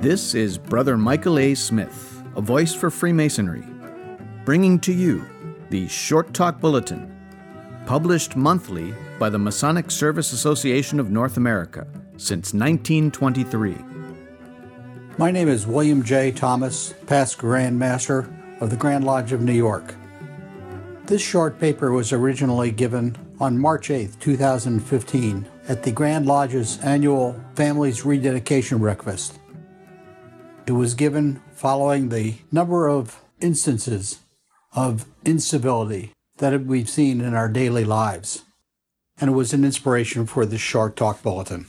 This is Brother Michael A. Smith, a voice for Freemasonry, bringing to you the Short Talk Bulletin, published monthly by the Masonic Service Association of North America since 1923. My name is William J. Thomas, past Grand Master of the Grand Lodge of New York. This short paper was originally given on March 8, 2015, at the Grand Lodge's annual Families Rededication Breakfast. It was given following the number of instances of incivility that we've seen in our daily lives, and it was an inspiration for this Short Talk Bulletin.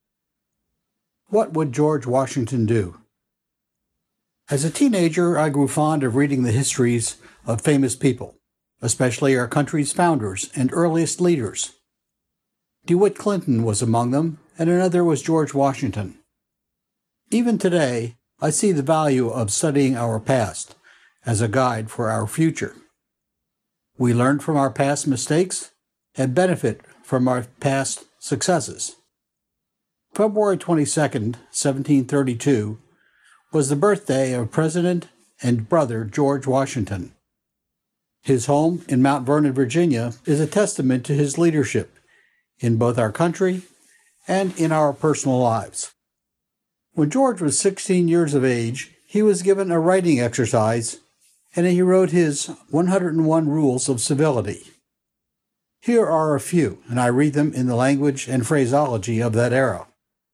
What would George Washington do? As a teenager, I grew fond of reading the histories of famous people, especially our country's founders and earliest leaders. DeWitt Clinton was among them, and another was George Washington. Even today, I see the value of studying our past as a guide for our future. We learn from our past mistakes and benefit from our past successes. February 22nd, 1732, was the birthday of President and brother George Washington. His home in Mount Vernon, Virginia, is a testament to his leadership in both our country and in our personal lives. When George was 16 years of age, he was given a writing exercise, and he wrote his 101 Rules of Civility. Here are a few, and I read them in the language and phraseology of that era.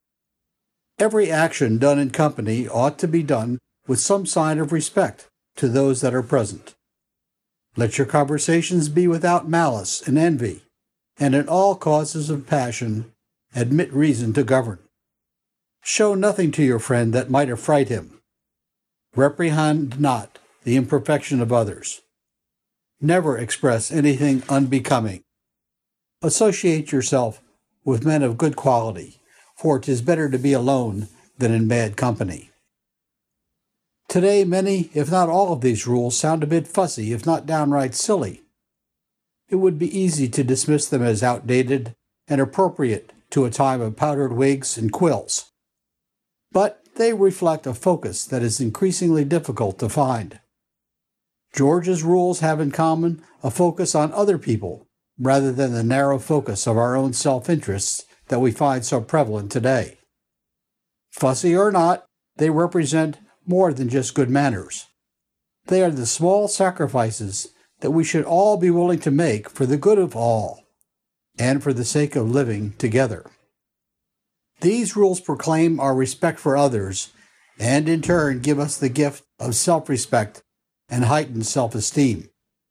Every action done in company ought to be done with some sign of respect to those that are present. Let your conversations be without malice and envy, and in all causes of passion admit reason to govern. Show nothing to your friend that might affright him. Reprehend not the imperfection of others. Never express anything unbecoming. Associate yourself with men of good quality, for 'tis better to be alone than in bad company. Today, many, if not all of these rules sound a bit fussy, if not downright silly. It would be easy to dismiss them as outdated and appropriate to a time of powdered wigs and quills. But they reflect a focus that is increasingly difficult to find. George's rules have in common a focus on other people rather than the narrow focus of our own self-interests that we find so prevalent today. Fussy or not, they represent more than just good manners. They are the small sacrifices that we should all be willing to make for the good of all and for the sake of living together. These rules proclaim our respect for others and in turn give us the gift of self-respect and heightened self-esteem.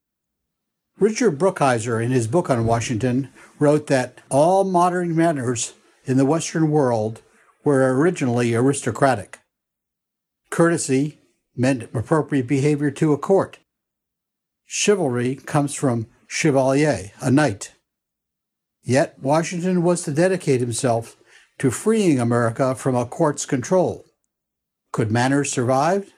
Richard Brookhiser, in his book on Washington, wrote that all modern manners in the Western world were originally aristocratic. Courtesy meant appropriate behavior to a court. Chivalry comes from chevalier, a knight. Yet Washington was to dedicate himself to freeing America from a court's control. Could manners survive?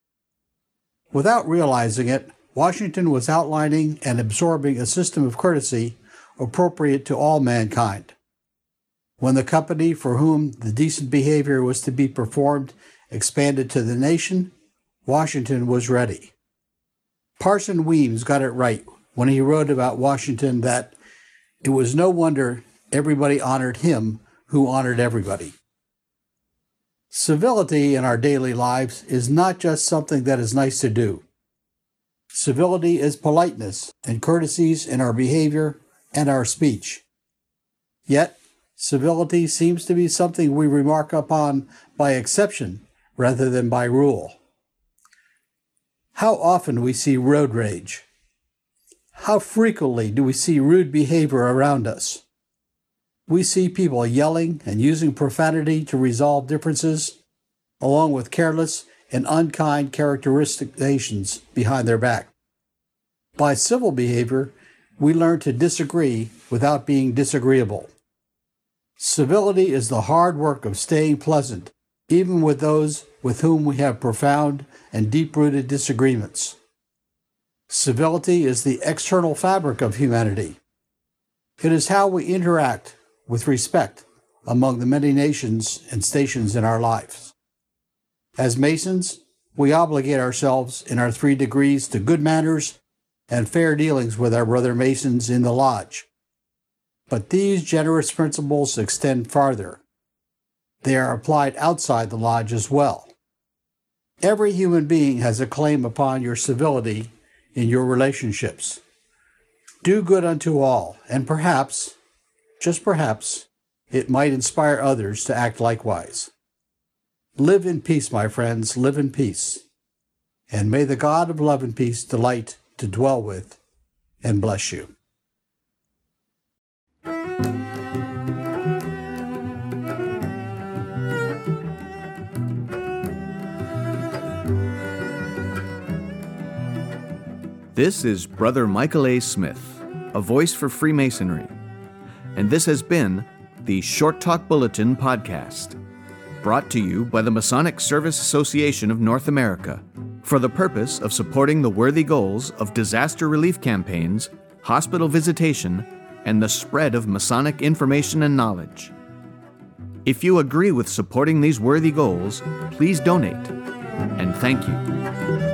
Without realizing it, Washington was outlining and absorbing a system of courtesy appropriate to all mankind. When the company for whom the decent behavior was to be performed expanded to the nation, Washington was ready. Parson Weems got it right when he wrote about Washington that it was no wonder everybody honored him who honored everybody. Civility in our daily lives is not just something that is nice to do. Civility is politeness and courtesies in our behavior and our speech. Yet, civility seems to be something we remark upon by exception rather than by rule. How often we see road rage. How frequently do we see rude behavior around us? We see people yelling and using profanity to resolve differences, along with careless and unkind characterizations behind their back. By civil behavior, we learn to disagree without being disagreeable. Civility is the hard work of staying pleasant, even with those with whom we have profound and deep-rooted disagreements. Civility is the external fabric of humanity. It is how we interact with respect among the many nations and stations in our lives. As Masons, we obligate ourselves in our 3 degrees to good manners and fair dealings with our brother Masons in the lodge. But these generous principles extend farther. They are applied outside the lodge as well. Every human being has a claim upon your civility in your relationships. Do good unto all, and perhaps, just perhaps, it might inspire others to act likewise. Live in peace, my friends, live in peace. And may the God of love and peace delight to dwell with and bless you. This is Brother Michael A. Smith, a voice for Freemasonry, and this has been the Short Talk Bulletin podcast, brought to you by the Masonic Service Association of North America for the purpose of supporting the worthy goals of disaster relief campaigns, hospital visitation, and the spread of Masonic information and knowledge. If you agree with supporting these worthy goals, please donate, and thank you.